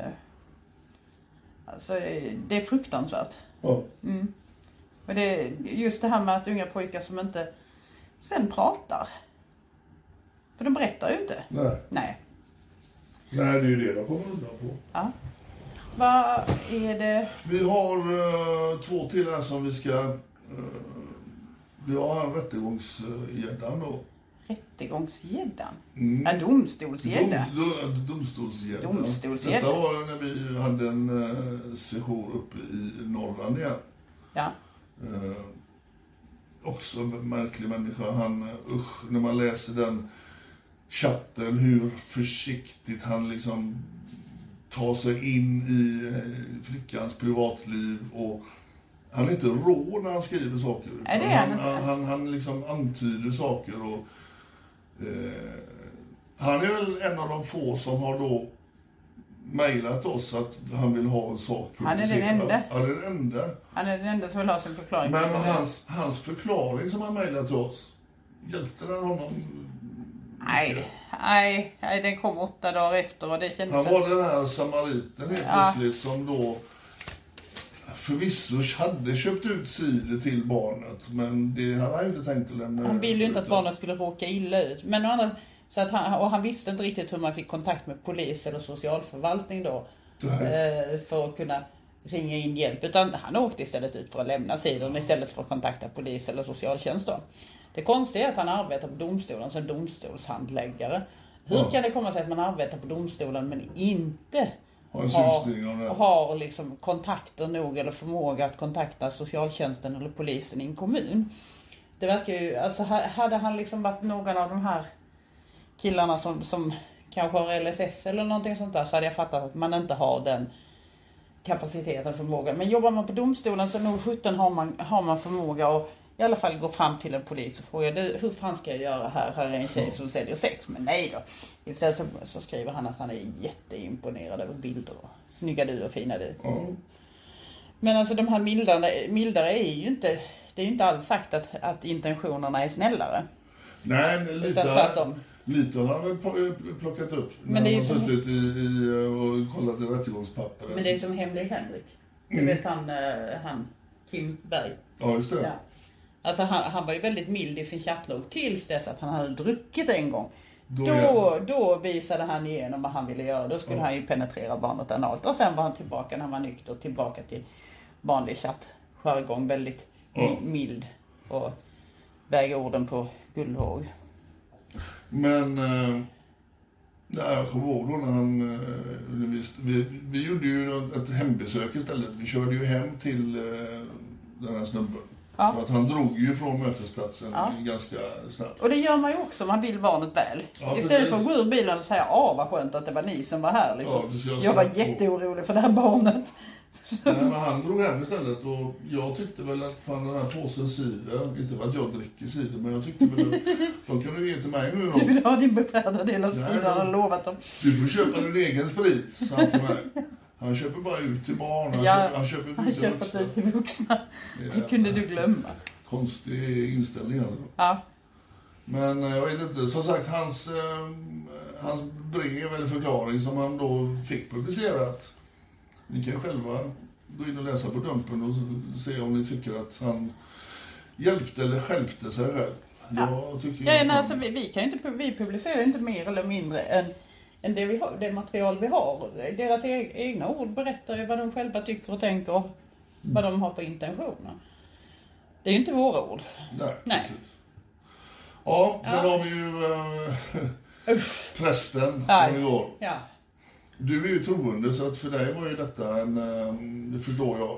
alltså det är fruktansvärt. Men det är just det här med att unga pojkar som inte sen pratar, för de berättar ju inte. Nej, det är ju det de kommer undan på. Ja. Vad är det? Vi har 2 till här som vi ska vi har en rättegångsgäddan då. Rättegångsgäddan? Ja, domstolsgädda. Domstolsgädda. Detta var när vi hade en session uppe i Norrland igen. Ja. Också en märklig människa. När man läser den chatten, hur försiktigt han liksom tar sig in i flickans privatliv, och han är inte rå när han skriver saker. Han liksom antyder saker, och han är väl en av de få som har då mejlat oss att han vill ha en sak publicerad. Han är den enda. Ja, det är den enda. Han är den enda som vill ha sin förklaring. Men hans förklaring som han mejlade till oss, hjälpte den honom? Nej, den kom 8 dagar efter, och det kändes... Han var den här samariten helt plötsligt som då förvisso hade köpt ut cider till barnet, men det hade han inte tänkt att lämna. Han ville ju inte att barnet skulle råka illa ut. Men så att han visste inte riktigt hur man fick kontakt med polis eller socialförvaltning då. För att kunna ringa in hjälp. Utan han åkte istället ut för att lämna sidan istället för att kontakta polis eller socialtjänst då. Det konstiga är att han arbetar på domstolen som domstolshandläggare. Hur kan det komma sig att man arbetar på domstolen men inte har liksom kontakter nog eller förmåga att kontakta socialtjänsten eller polisen i en kommun? Det verkar ju, alltså hade han liksom varit någon av de här killarna som kanske har LSS eller någonting sånt där, så hade jag fattat att man inte har den kapaciteten, förmåga. Men jobbar man på domstolen så nog 17 har man förmåga att i alla fall gå fram till en polis och fråga, hur fan ska jag göra här? Här är en tjej som säljer sex. Men nej då. Istället så skriver han att han är jätteimponerad över bilder. Snygga du och fina du. Men alltså de här mildare är ju inte, det är ju inte alls sagt att intentionerna är snällare. Nej, men lite har han väl plockat upp. Men det är som... suttit och kollat i rättegångspapper. Men det är som Hemlig Henrik. Du vet han Kim Berg. Ja, just det. Ja. Alltså han var ju väldigt mild i sin chattlog tills dess att han hade druckit en gång. Då visade han igenom vad han ville göra. Då skulle han ju penetrera barnet analt. Och sen var han tillbaka när han var nykter, tillbaka till vanlig chattjargong. Väldigt mild och väga orden på guldvåg. Men jag kommer ihåg då när vi gjorde ju ett hembesök istället. Vi körde ju hem till den här snubben. Ja. För att han drog ju från mötesplatsen ganska snabbt. Och det gör man ju också, man vill barnet väl. Ja, istället för att gå ur bilen och säga, vad skönt att det var ni som var här. Liksom. Ja, jag var jätteorolig för det här barnet. Nej, men han drog hem istället, och jag tyckte väl att fan den här påsen cider, inte för att jag dricker cider, men jag tyckte väl att de kunde ge till mig nu då. Du vill ha din beskärda del av cider, han har lovat dem. Du får köpa din egen sprit, sa han till mig. Han köper bara ut till barn, han köper ut till vuxna. Det kunde du glömma. Konstig inställning alltså. Ja. Men jag vet inte, som sagt hans brev eller förklaring som han då fick publicerat. Ni kan själva gå in och läsa på Dumpen och se om ni tycker att han hjälpte eller stjälpte sig själv. Ja. Jag tycker alltså, vi publicerar inte mer eller mindre än det vi har, det material vi har. Deras egna ord berättar ju vad de själva tycker och tänker och vad de har för intentioner. Det är ju inte våra ord. Nej. Precis. Ja, sen har vi ju prästen från igår. Ja. Du är ju troende, så att för dig var ju detta det förstår jag,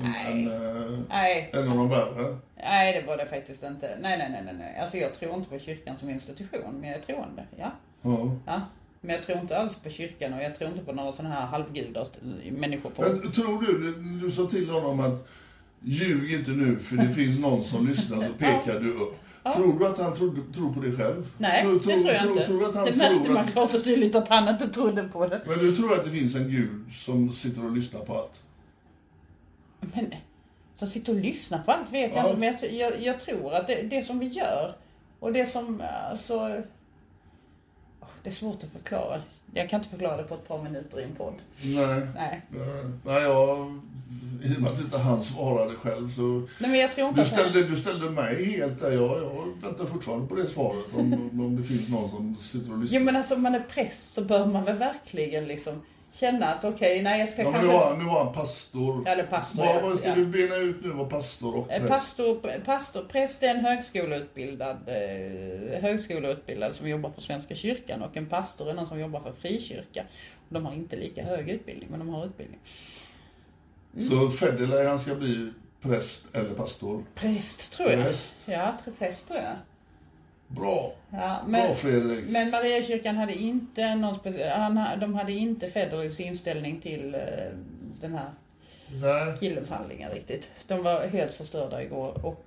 en av de värre. Nej, det var det faktiskt inte. Nej. Alltså jag tror inte på kyrkan som institution, men jag är troende, ja. Men jag tror inte alls på kyrkan, och jag tror inte på några sådana här halvgudar människor. Men tror du sa till honom att ljug inte nu för det finns någon som lyssnar, så pekar du upp. Ja. Tror du att han tror på det själv? Nej, det tror jag inte. Det märkte man klart och tydligt att han inte trodde på det. Men du tror att det finns en gud som sitter och lyssnar på allt? Men som sitter och lyssnar på allt vet jag inte. Men jag tror att det som vi gör och det som alltså... Det är svårt att förklara. Jag kan inte förklara det på ett par minuter i en podd. Nej, i och med att inte han svarade själv så... Nej, men jag tror inte du ställde mig helt där. Jag väntar fortfarande på det svaret. Om det finns någon som sitter och lyssnar. Jo, men alltså om man är präst så bör man väl verkligen liksom känna att okej, nej jag ska ja, kanske... nu var han pastor. Eller pastor, Vad ska du bena ut nu vad pastor och präst? Präst är en högskoleutbildad som jobbar för Svenska kyrkan, och en pastor är någon som jobbar för frikyrka. De har inte lika hög utbildning, men de har utbildning. Så Federley, han ska bli präst eller pastor? Präst tror jag. Präst. Ja, präst tror jag. Bra. Ja, Bra, Fredrik. Men Mariakyrkan hade inte någon de hade inte Federleys inställning till den här killens handlingar riktigt. De var helt förstörda igår, och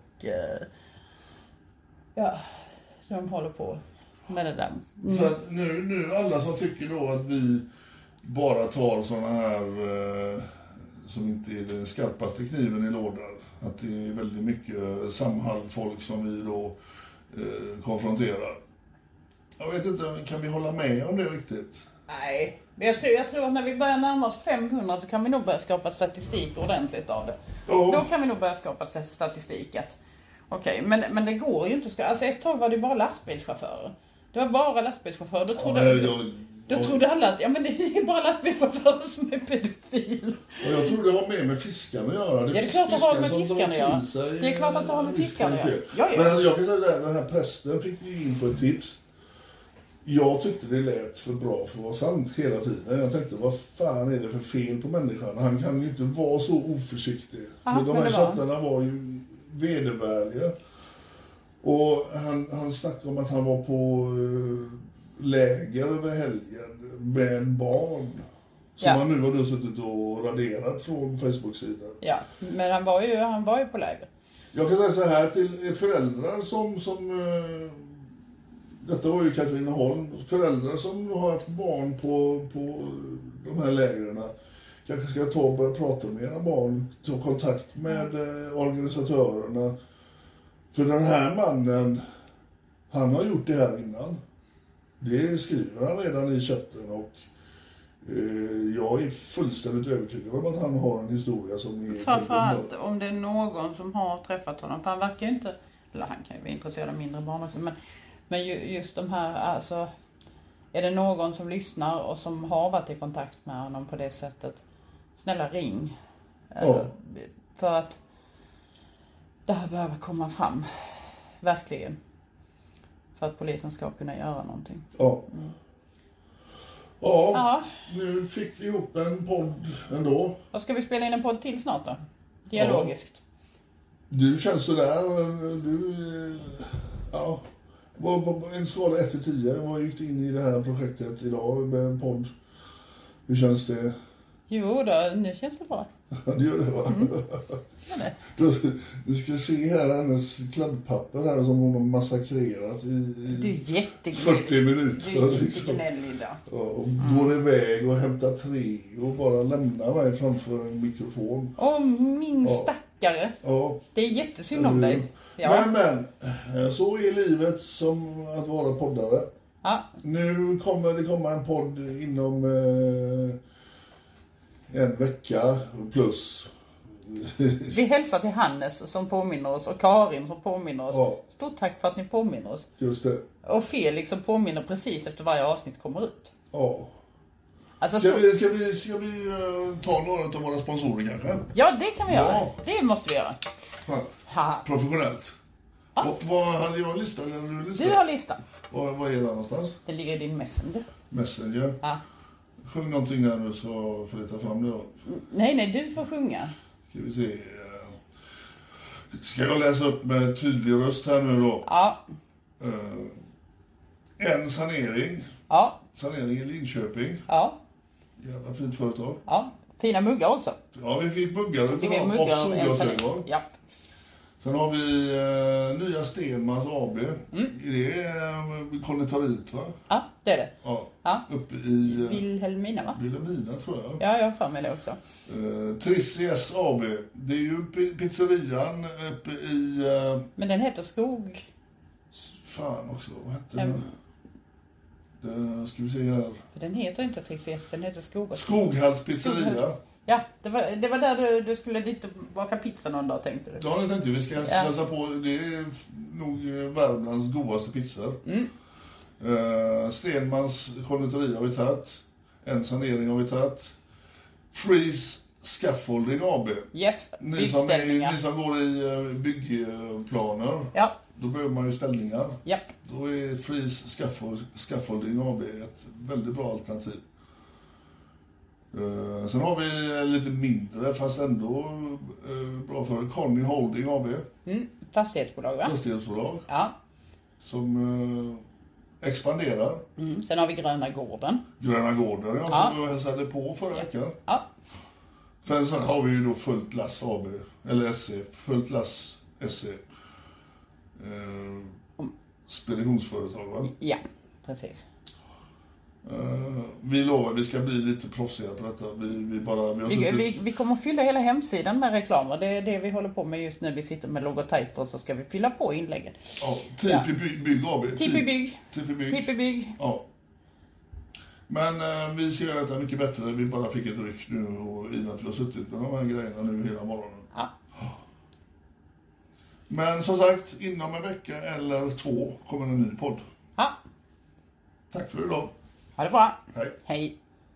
de håller på med det där. Så att nu alla som tycker då att vi bara tar såna här som inte är den skarpaste kniven i lådan, att det är väldigt mycket Samhall-folk som vi då konfronterar. Jag vet inte, kan vi hålla med om det riktigt? Nej, men jag tror att när vi börjar närma oss 500 så kan vi nog börja skapa statistik ordentligt av det. Ja. Då kan vi nog börja skapa statistik att okej, men det går ju inte. Alltså ett tag var det bara lastbilschaufförer. Det var bara lastbilschaufförer. Då trodde alla att men det är bara lastbilschaufförer som är pedofil. Och jag tror det har med fiskarna att göra. Det är klart att det har med fiskarna att göra. Det är klart att det har med fiskarna att göra. Ja. Men alltså, jag kan säga att den här prästen fick vi in på ett tips. Jag tyckte det lät för bra för att vara sant hela tiden. Jag tänkte, vad fan är det för fel på människan? Han kan ju inte vara så oförsiktig. För de här chattarna var ju vedervärdiga. Och han snackade om att han var på läger över helgen med barn. Som han nu har suttit och raderat från Facebook-sidan. Ja, men han var ju på läger. Jag kan säga så här till föräldrar som detta var ju Katrineholm. Föräldrar som har haft barn på de här lägren kanske ska ta och börja prata med era barn, ta kontakt med organisatörerna. För den här mannen, han har gjort det här innan. Det skriver han redan i chatten, och jag är fullständigt övertygad om att han har en historia som är... Framförallt om det är någon som har träffat honom. För han verkar ju inte... Eller han kan ju vara intresserad av mindre barn också. Men just de här, alltså... Är det någon som lyssnar och som har varit i kontakt med honom på det sättet? Snälla ring. Ja. För att det här behöver komma fram. Verkligen. För att polisen ska kunna göra någonting. Ja. Ja, nu fick vi ihop en podd ändå. Och ska vi spela in en podd till snart då? Dialogiskt. Ja. Du känns sådär. En skala 1-10. Vad gick du in i det här projektet idag med en podd? Hur känns det? Jo då, nu känns det bra. Det gör det, va? Du ska se här hennes kladdpapper här som hon har massakrerat i 40 minuter. Du är jättegnällig idag. Ja, och går iväg och hämtar tre och bara lämnar mig framför en mikrofon. Min stackare. Ja. Det är jättesynd om dig. Ja. Men, så är livet som att vara poddare. Ja. Nu kommer det komma en podd inom en vecka plus. Vi hälsar till Hannes som påminner oss och Karin som påminner oss. Ja. Stort tack för att ni påminner oss. Just det. Och Felix som påminner precis efter varje avsnitt kommer ut. Ja. Alltså, ska vi ta några av våra sponsorer kanske? Ja, det kan vi göra. Det måste vi göra. Professionellt. Ja. Hade jag en lista eller har du listan? Du har listan. Vad är det någonstans? Det ligger i din Messenger. Messenger? Ja. Sjung någonting där nu så får du ta fram det då. Nej, du får sjunga. Ska vi se. Ska jag läsa upp med tydlig röst här nu då? Ja. En sanering. Ja. Sanering i Linköping. Ja. Jävla fint företag. Ja. Fina muggar också. Ja, vi fick muggar utav dem. Och solglasögon. Ja. Sen har vi nya Stenmans AB. Är det konditorit, va? Ja, det är det. Ja. Uppe i... Vilhelmina, va? Vilhelmina, tror jag. Ja, jag har för mig det också. Trissies AB. Det är ju pizzerian uppe i... Men den heter Skog... Fan också, vad hette den? Det ska vi se här. Den heter inte Trissies, den heter Skoghalls pizzeria. Ja, det var där du skulle dit och baka pizza någon dag, tänkte du. Ja, det tänkte vi ska läsa på. Det är nog Värmlands godaste pizzor. Stenmans konditori har vi tagit. En sanering har vi tagit. Freeze Scaffolding AB. Yes, Ni som går i byggplaner. Ja. Då behöver man ju ställningar. Japp. Då är Freeze Scaffolding AB ett väldigt bra alternativ. Sen har vi lite mindre fast ändå bra för Conny Holding AB. Fastighetsbolag, va? Fastighetsbolag. Ja. Som expanderar. Sen har vi Gröna Gården. Gröna Gården, ja. Som jag hälsade på förra veckan. Ja. Sen har vi ju då Fullt Lass AB, eller SC, Fullt Lass SC. Speditionsföretag, va? Ja, precis. Vi lovar, vi ska bli lite proffsiga på detta. Vi kommer att fylla hela hemsidan med reklam. Det är det vi håller på med just nu. Vi sitter med logotyper och så ska vi fylla på inläggen. Ja, Tipi Bygg AB. Tipi Bygg. Ja. Men vi ser att det är mycket bättre. Vi bara fick ett ryck nu och i och med att vi har suttit med de här grejerna nu hela morgonen. Ja. Men som sagt, inom en vecka eller 2 kommer en ny podd. Ja. Tack för idag. Ha det bra. Hej. Hej.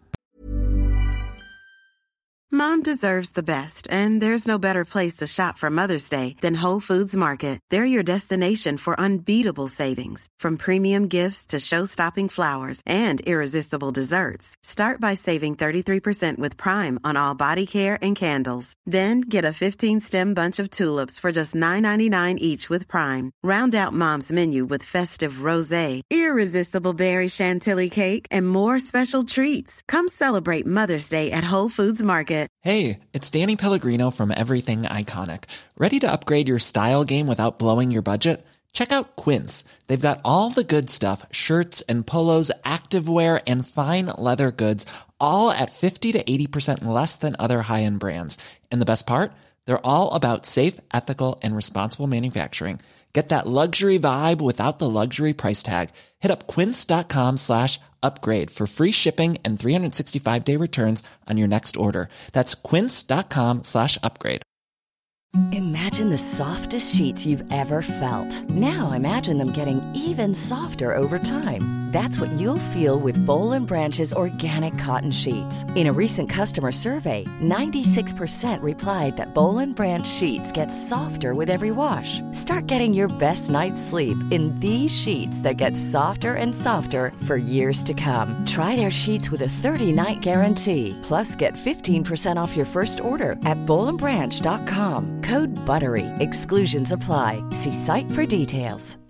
Mom deserves the best, and there's no better place to shop for Mother's Day than Whole Foods Market. They're your destination for unbeatable savings, from premium gifts to show-stopping flowers and irresistible desserts. Start by saving 33% with Prime on all body care and candles. Then get a 15-stem bunch of tulips for just $9.99 each with Prime. Round out Mom's menu with festive rosé, irresistible berry chantilly cake, and more special treats. Come celebrate Mother's Day at Whole Foods Market. Hey, it's Danny Pellegrino from Everything Iconic. Ready to upgrade your style game without blowing your budget? Check out Quince. They've got all the good stuff, shirts and polos, activewear, and fine leather goods, all at 50 to 80% less than other high-end brands. And the best part? They're all about safe, ethical, and responsible manufacturing. Get that luxury vibe without the luxury price tag. Hit up quince.com/upgrade for free shipping and 365-day returns on your next order. That's quince.com/upgrade. Imagine the softest sheets you've ever felt. Now imagine them getting even softer over time. That's what you'll feel with Boll & Branch's organic cotton sheets. In a recent customer survey, 96% replied that Boll & Branch sheets get softer with every wash. Start getting your best night's sleep in these sheets that get softer and softer for years to come. Try their sheets with a 30-night guarantee. Plus, get 15% off your first order at bollandbranch.com. Code BUTTERY. Exclusions apply. See site for details.